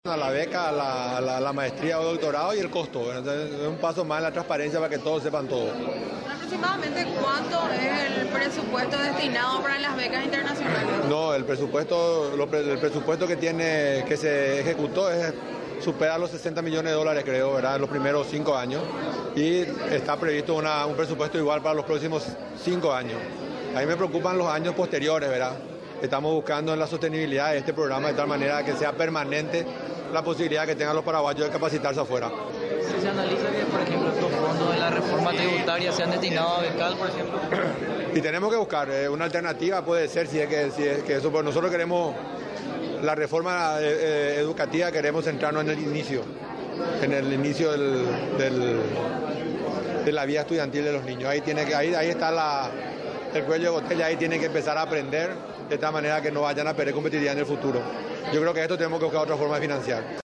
A la beca, a la maestría o doctorado y el costo. Entonces, es un paso más en la transparencia para que todos sepan todo. ¿Aproximadamente cuánto es el presupuesto destinado para las becas internacionales? No, el presupuesto que se ejecutó supera los 60 millones de dólares, creo, ¿verdad? En los primeros 5 años. Y está previsto un presupuesto igual para los próximos 5 años. A mí me preocupan los años posteriores, ¿verdad? Estamos buscando en la sostenibilidad de este programa de tal manera que sea permanente la posibilidad que tengan los paraguayos de capacitarse afuera. Si se analiza que, por ejemplo, estos fondos de la reforma tributaria se han destinado a becal, por ejemplo. Y tenemos que buscar una alternativa, puede ser, si es que eso, pues nosotros queremos la reforma educativa, queremos centrarnos en el inicio de la vida estudiantil de los niños. Ahí está el cuello de botella, ahí tienen que empezar a aprender de tal manera que no vayan a perder competitividad en el futuro. Yo creo que esto tenemos que buscar otra forma de financiar.